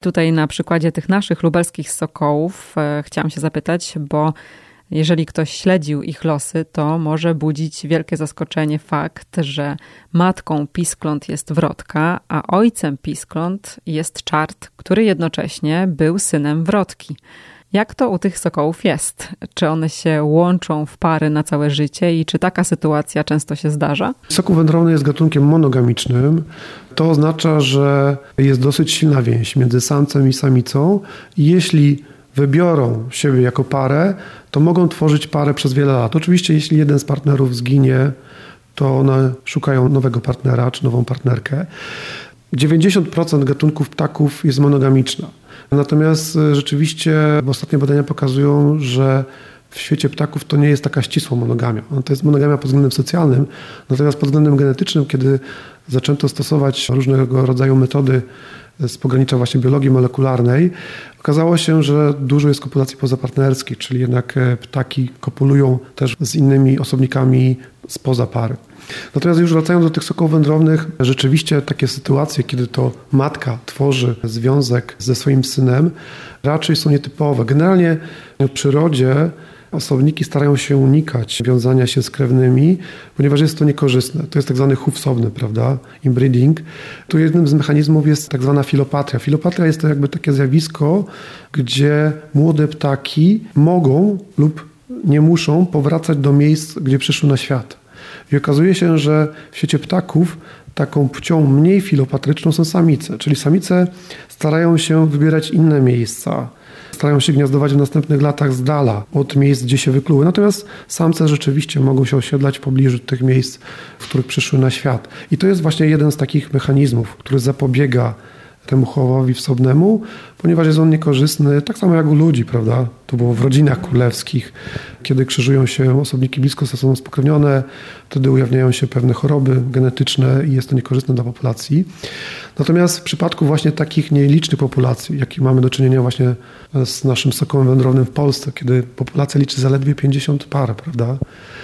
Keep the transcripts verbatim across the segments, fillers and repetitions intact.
Tutaj na przykładzie tych naszych lubelskich sokołów e, chciałam się zapytać, bo jeżeli ktoś śledził ich losy, to może budzić wielkie zaskoczenie fakt, że matką piskląt jest wrotka, a ojcem piskląt jest czart, który jednocześnie był synem wrotki. Jak to u tych sokołów jest? Czy one się łączą w pary na całe życie i czy taka sytuacja często się zdarza? Sokół wędrowny jest gatunkiem monogamicznym. To oznacza, że jest dosyć silna więź między samcem i samicą. Jeśli wybiorą siebie jako parę, to mogą tworzyć parę przez wiele lat. Oczywiście jeśli jeden z partnerów zginie, to one szukają nowego partnera czy nową partnerkę. dziewięćdziesiąt procent gatunków ptaków jest monogamiczna. Natomiast rzeczywiście ostatnie badania pokazują, że w świecie ptaków to nie jest taka ścisła monogamia. To jest monogamia pod względem socjalnym, natomiast pod względem genetycznym, kiedy zaczęto stosować różnego rodzaju metody z pogranicza właśnie biologii molekularnej, okazało się, że dużo jest kopulacji pozapartnerskich, czyli jednak ptaki kopulują też z innymi osobnikami spoza pary. Natomiast już wracając do tych sokołów wędrownych, rzeczywiście takie sytuacje, kiedy to matka tworzy związek ze swoim synem, raczej są nietypowe. Generalnie w przyrodzie osobniki starają się unikać wiązania się z krewnymi, ponieważ jest to niekorzystne. To jest tak zwany chów wsobny, prawda? Inbreeding. Tu jednym z mechanizmów jest tak zwana filopatria. Filopatria jest to jakby takie zjawisko, gdzie młode ptaki mogą lub nie muszą powracać do miejsc, gdzie przyszły na świat. I okazuje się, że w świecie ptaków taką płcią mniej filopatryczną są samice. Czyli samice starają się wybierać inne miejsca. Starają się gniazdować w następnych latach z dala od miejsc, gdzie się wykluły. Natomiast samce rzeczywiście mogą się osiedlać w pobliżu tych miejsc, w których przyszły na świat. I to jest właśnie jeden z takich mechanizmów, który zapobiega temu chowowi wsobnemu, ponieważ jest on niekorzystny, tak samo jak u ludzi, prawda? To było w rodzinach królewskich, kiedy krzyżują się osobniki blisko ze sobą spokrewnione, wtedy ujawniają się pewne choroby genetyczne i jest to niekorzystne dla populacji. Natomiast w przypadku właśnie takich nielicznych populacji, jakie mamy do czynienia właśnie z naszym sokołem wędrownym w Polsce, kiedy populacja liczy zaledwie pięćdziesiąt par, prawda?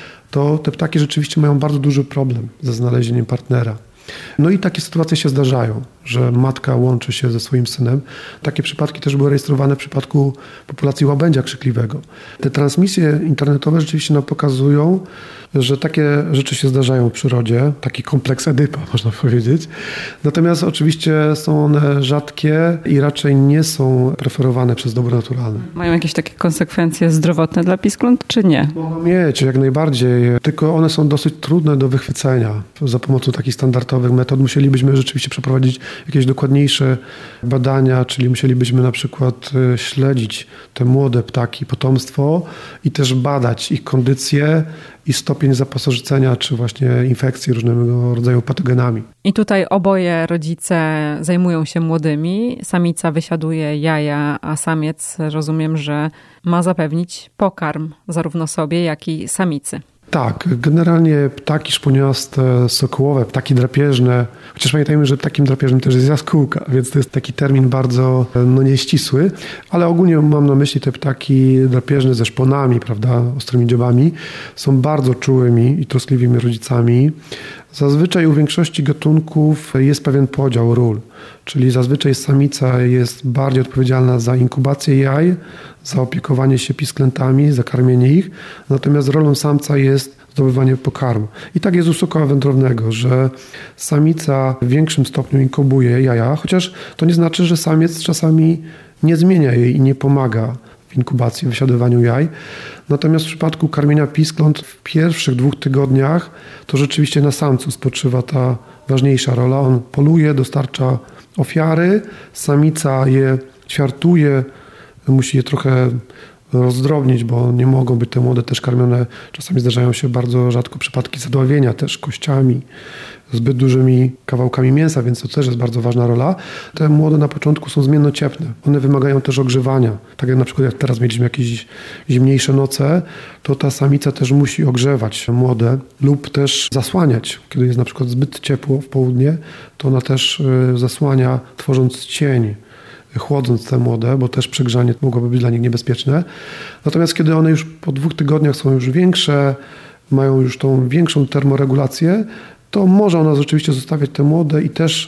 To te ptaki rzeczywiście mają bardzo duży problem ze znalezieniem partnera. No i takie sytuacje się zdarzają, że matka łączy się ze swoim synem. Takie przypadki też były rejestrowane w przypadku populacji łabędzia krzykliwego. Te transmisje internetowe rzeczywiście nam pokazują, że takie rzeczy się zdarzają w przyrodzie, taki kompleks Edypa, można powiedzieć. Natomiast oczywiście są one rzadkie i raczej nie są preferowane przez dobro naturalne. Mają jakieś takie konsekwencje zdrowotne dla piskląt, czy nie? Mogą mieć, jak najbardziej. Tylko one są dosyć trudne do wychwycenia. Za pomocą takich standardowych metod musielibyśmy rzeczywiście przeprowadzić jakieś dokładniejsze badania, czyli musielibyśmy na przykład śledzić te młode ptaki, potomstwo i też badać ich kondycję i stopień zapasożycenia, czy właśnie infekcji różnego rodzaju patogenami. I tutaj oboje rodzice zajmują się młodymi. Samica wysiaduje jaja, a samiec, rozumiem, że ma zapewnić pokarm zarówno sobie, jak i samicy. Tak, generalnie ptaki szponiaste, sokołowe, ptaki drapieżne, chociaż pamiętajmy, że ptakiem drapieżnym też jest jaskółka, więc to jest taki termin bardzo no, nieścisły, ale ogólnie mam na myśli te ptaki drapieżne ze szponami, prawda, ostrymi dziobami, są bardzo czułymi i troskliwymi rodzicami. Zazwyczaj u większości gatunków jest pewien podział ról, czyli zazwyczaj samica jest bardziej odpowiedzialna za inkubację jaj, za opiekowanie się pisklętami, za karmienie ich, natomiast rolą samca jest zdobywanie pokarmu. I tak jest u sokoła wędrownego, że samica w większym stopniu inkubuje jaja, chociaż to nie znaczy, że samiec czasami nie zmienia jej i nie pomaga w inkubacji, w wysiadywaniu jaj. Natomiast w przypadku karmienia piskląt w pierwszych dwóch tygodniach to rzeczywiście na samcu spoczywa ta ważniejsza rola. On poluje, dostarcza ofiary, samica je ćwiartuje, musi je trochę rozdrobnić, bo nie mogą być te młode też karmione. Czasami zdarzają się bardzo rzadko przypadki zadławienia też kościami, zbyt dużymi kawałkami mięsa, więc to też jest bardzo ważna rola. Te młode na początku są zmiennociepne. One wymagają też ogrzewania. Tak jak na przykład jak teraz mieliśmy jakieś zimniejsze noce, to ta samica też musi ogrzewać młode lub też zasłaniać. Kiedy jest na przykład zbyt ciepło w południe, to ona też zasłania, tworząc cień, chłodząc te młode, bo też przegrzanie mogłoby być dla nich niebezpieczne. Natomiast kiedy one już po dwóch tygodniach są już większe, mają już tą większą termoregulację, to może ona rzeczywiście zostawiać te młode i też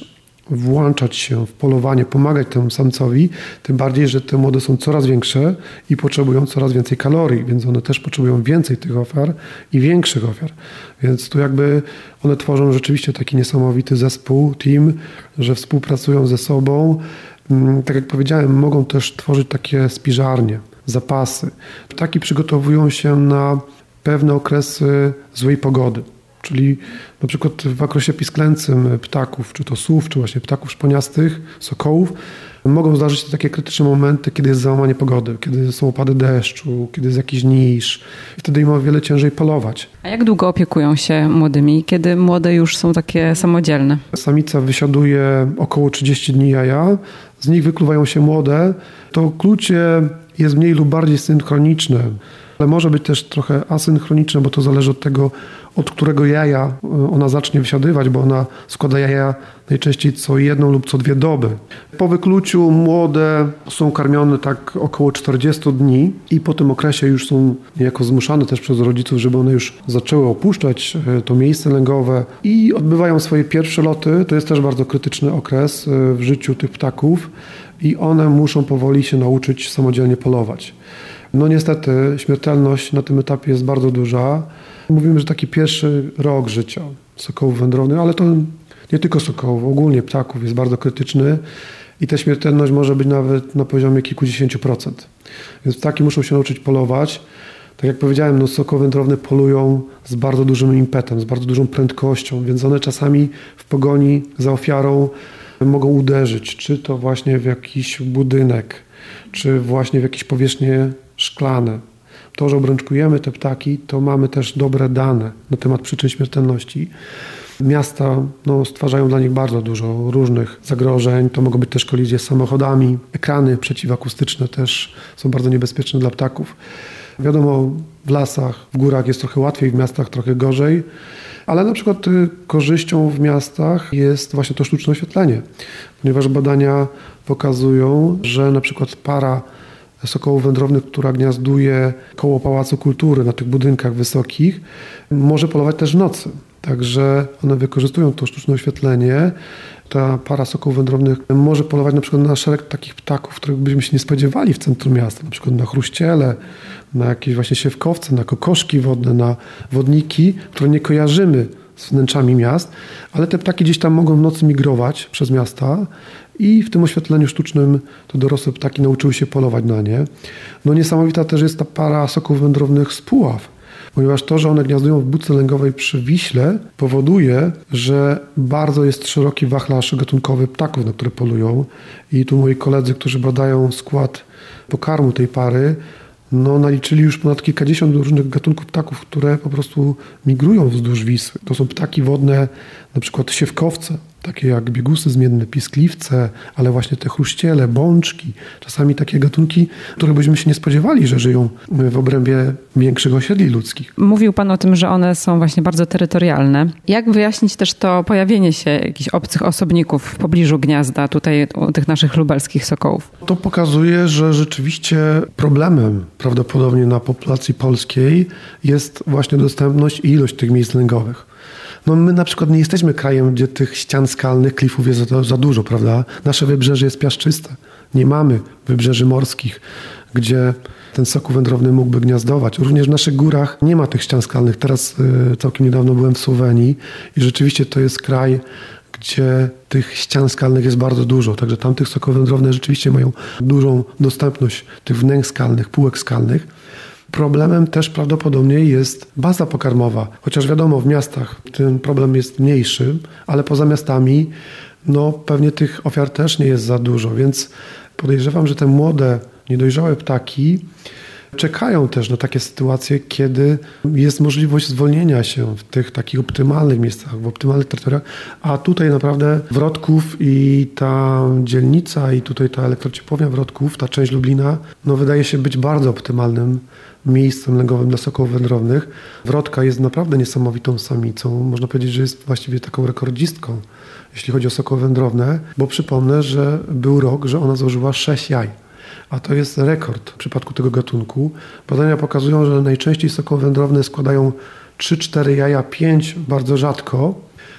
włączać się w polowanie, pomagać temu samcowi, tym bardziej, że te młode są coraz większe i potrzebują coraz więcej kalorii, więc one też potrzebują więcej tych ofiar i większych ofiar. Więc tu jakby one tworzą rzeczywiście taki niesamowity zespół, team, że współpracują ze sobą. Tak jak powiedziałem, mogą też tworzyć takie spiżarnie, zapasy. Ptaki przygotowują się na pewne okresy złej pogody. Czyli na przykład w okresie pisklęcym ptaków, czy to słów, czy właśnie ptaków szponiastych, sokołów, mogą zdarzyć się takie krytyczne momenty, kiedy jest załamanie pogody, kiedy są opady deszczu, kiedy jest jakiś niż. Wtedy im o wiele ciężej polować. A jak długo opiekują się młodymi, kiedy młode już są takie samodzielne? Samica wysiaduje około trzydzieści dni jaja, z nich wykluwają się młode. To klucie jest mniej lub bardziej synchroniczne, ale może być też trochę asynchroniczne, bo to zależy od tego, od którego jaja ona zacznie wysiadywać, bo ona składa jaja najczęściej co jedną lub co dwie doby. Po wykluciu młode są karmione tak około czterdzieści dni i po tym okresie już są niejako zmuszane też przez rodziców, żeby one już zaczęły opuszczać to miejsce lęgowe i odbywają swoje pierwsze loty. To jest też bardzo krytyczny okres w życiu tych ptaków i one muszą powoli się nauczyć samodzielnie polować. No niestety śmiertelność na tym etapie jest bardzo duża. Mówimy, że taki pierwszy rok życia sokołów wędrownych, ale to nie tylko sokołów, ogólnie ptaków jest bardzo krytyczny i ta śmiertelność może być nawet na poziomie kilkudziesięciu procent. Więc ptaki muszą się nauczyć polować. Tak jak powiedziałem, no sokoły wędrowne polują z bardzo dużym impetem, z bardzo dużą prędkością, więc one czasami w pogoni za ofiarą mogą uderzyć, czy to właśnie w jakiś budynek, czy właśnie w jakieś powierzchnie szklane. To, że obrączkujemy te ptaki, to mamy też dobre dane na temat przyczyn śmiertelności. Miasta no, stwarzają dla nich bardzo dużo różnych zagrożeń. To mogą być też kolizje z samochodami. Ekrany przeciwakustyczne też są bardzo niebezpieczne dla ptaków. Wiadomo, w lasach, w górach jest trochę łatwiej, w miastach trochę gorzej. Ale na przykład korzyścią w miastach jest właśnie to sztuczne oświetlenie, ponieważ badania pokazują, że na przykład para sokołów wędrownych, która gniazduje koło Pałacu Kultury na tych budynkach wysokich, może polować też w nocy. Także one wykorzystują to sztuczne oświetlenie. Ta para sokołów wędrownych może polować na przykład na szereg takich ptaków, których byśmy się nie spodziewali w centrum miasta, na przykład na chruściele, na jakieś właśnie siewkowce, na kokoszki wodne, na wodniki, które nie kojarzymy z wnętrzami miast, ale te ptaki gdzieś tam mogą w nocy migrować przez miasta i w tym oświetleniu sztucznym to dorosłe ptaki nauczyły się polować na nie. No niesamowita też jest ta para sokołów wędrownych z Puław, ponieważ to, że one gniazdują w budce lęgowej przy Wiśle, powoduje, że bardzo jest szeroki wachlarz gatunkowy ptaków, na które polują. I tu moi koledzy, którzy badają skład pokarmu tej pary, no naliczyli już ponad kilkadziesiąt różnych gatunków ptaków, które po prostu migrują wzdłuż Wisły. To są ptaki wodne, na przykład siewkowce, takie jak biegusy zmienne, piskliwce, ale właśnie te chruściele, bączki, czasami takie gatunki, które byśmy się nie spodziewali, że żyją w obrębie większych osiedli ludzkich. Mówił Pan o tym, że one są właśnie bardzo terytorialne. Jak wyjaśnić też to pojawienie się jakichś obcych osobników w pobliżu gniazda, tutaj u tych naszych lubelskich sokołów? To pokazuje, że rzeczywiście problemem prawdopodobnie na populacji polskiej jest właśnie dostępność i ilość tych miejsc lęgowych. No my na przykład nie jesteśmy krajem, gdzie tych ścian skalnych, klifów jest za, za dużo, prawda? Nasze wybrzeże jest piaszczyste. Nie mamy wybrzeży morskich, gdzie ten sokół wędrowny mógłby gniazdować. Również w naszych górach nie ma tych ścian skalnych. Teraz y, całkiem niedawno byłem w Słowenii i rzeczywiście to jest kraj, gdzie tych ścian skalnych jest bardzo dużo. Także tam tych sokoły wędrowne rzeczywiście mają dużą dostępność tych wnęk skalnych, półek skalnych. Problemem też prawdopodobnie jest baza pokarmowa, chociaż wiadomo, w miastach ten problem jest mniejszy, ale poza miastami no pewnie tych ofiar też nie jest za dużo, więc podejrzewam, że te młode, niedojrzałe ptaki czekają też na takie sytuacje, kiedy jest możliwość zwolnienia się w tych takich optymalnych miejscach, w optymalnych terytoriach, a tutaj naprawdę Wrodków i ta dzielnica i tutaj ta elektrociepłownia Wrodków, ta część Lublina, no wydaje się być bardzo optymalnym miejscem lęgowym dla sokołów wędrownych. Wrodka jest naprawdę niesamowitą samicą. Można powiedzieć, że jest właściwie taką rekordzistką, jeśli chodzi o sokoły wędrowne, bo przypomnę, że był rok, że ona złożyła sześć jaj. A to jest rekord w przypadku tego gatunku. Badania pokazują, że najczęściej sokoły wędrowne składają trzy cztery jaja, pięć bardzo rzadko,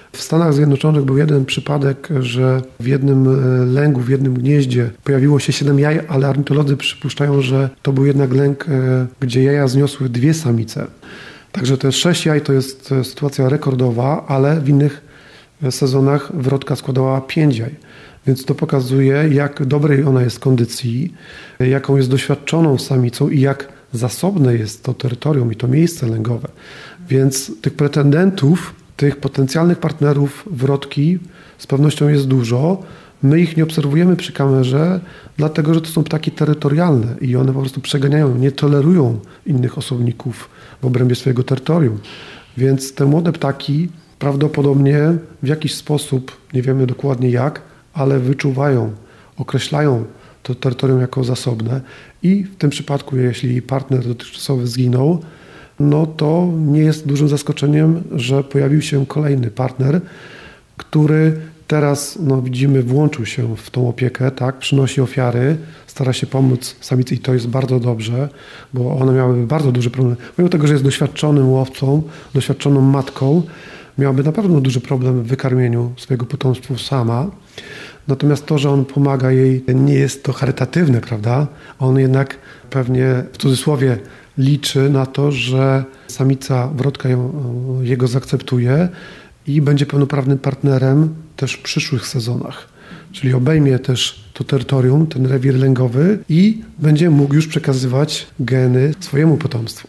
W Stanach Zjednoczonych był jeden przypadek, że w jednym lęgu, w jednym gnieździe pojawiło się siedem jaj, ale ornitolodzy przypuszczają, że to był jednak lęk, gdzie jaja zniosły dwie samice. Także te sześć jaj to jest sytuacja rekordowa, ale w innych sezonach wrotka składała pięć jaj. Więc to pokazuje, jak dobrej ona jest kondycji, jaką jest doświadczoną samicą i jak zasobne jest to terytorium i to miejsce lęgowe. Więc tych pretendentów, tych potencjalnych partnerów wrotki z pewnością jest dużo. My ich nie obserwujemy przy kamerze, dlatego że to są ptaki terytorialne i one po prostu przeganiają, nie tolerują innych osobników w obrębie swojego terytorium. Więc te młode ptaki prawdopodobnie w jakiś sposób, nie wiemy dokładnie jak, ale wyczuwają, określają to terytorium jako zasobne i w tym przypadku, jeśli partner dotychczasowy zginął, no to nie jest dużym zaskoczeniem, że pojawił się kolejny partner, który teraz, no widzimy, włączył się w tą opiekę, tak, przynosi ofiary, stara się pomóc samicy i to jest bardzo dobrze, bo one miałyby bardzo duży problem. Mimo tego, że jest doświadczonym łowcą, doświadczoną matką, miałaby na pewno duży problem w wykarmieniu swojego potomstwa sama. Natomiast to, że on pomaga jej, nie jest to charytatywne, prawda? On jednak pewnie w cudzysłowie liczy na to, że samica wrotka ją, jego zaakceptuje i będzie pełnoprawnym partnerem też w przyszłych sezonach. Czyli obejmie też to terytorium, ten rewir lęgowy i będzie mógł już przekazywać geny swojemu potomstwu.